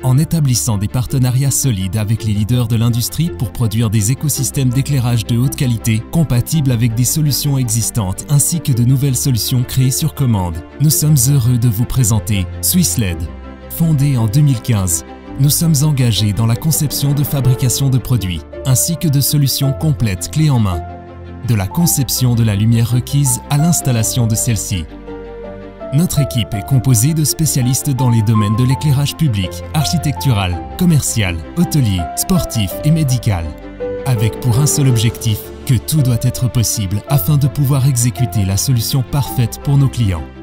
en établissant des partenariats solides avec les leaders de l'industrie pour produire des écosystèmes d'éclairage de haute qualité compatibles avec des solutions existantes ainsi que de nouvelles solutions créées sur commande. Nous sommes heureux de vous présenter SwissLED. Fondé en 2015, nous sommes engagés dans la conception de fabrication de produits ainsi que de solutions complètes clés en main. De la conception de la lumière requise à l'installation de celle-ci. Notre équipe est composée de spécialistes dans les domaines de l'éclairage public, architectural, commercial, hôtelier, sportif et médical, avec pour un seul objectif, que tout doit être possible afin de pouvoir exécuter la solution parfaite pour nos clients.